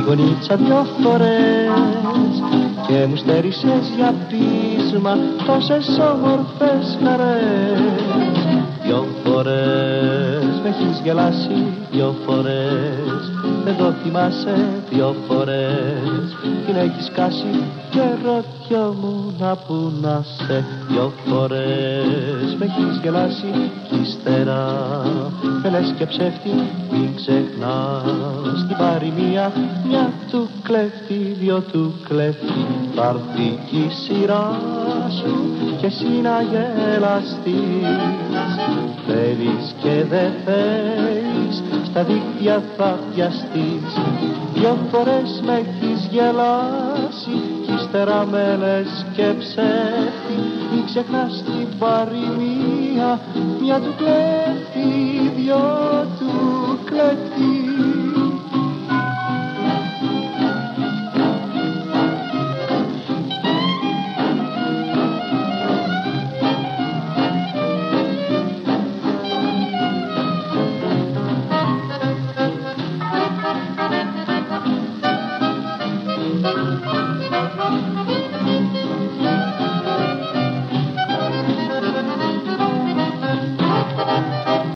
γωνίτσα 2 φορές και μου στέρισες για πείσμα τόσες όμορφες χαρές. 2 φορές με έχεις γελάσει, 2 φορές δεν το θυμάσαι, 2 φορές την έχεις κάσει και ρωτιόμουν που να σε. 2 φορές με έχεις γελάσει κι ύστερα με λες και ψεύτη, μην ξεχνάς την παροιμία, μια του κλέφτη, 2 του κλέφτη. Θα έρθει κι η σειρά σου και εσύ να γελαστείς. Θέλεις και δεν θέλεις, στα δίκτυα θα πιαστείς. 2 φορές με έχεις γελάσει κι ύστερα με λες και ψεύτη. Μην ξεχνάς την παροιμία, μια του κλέφτη, 2 του κλέφτη.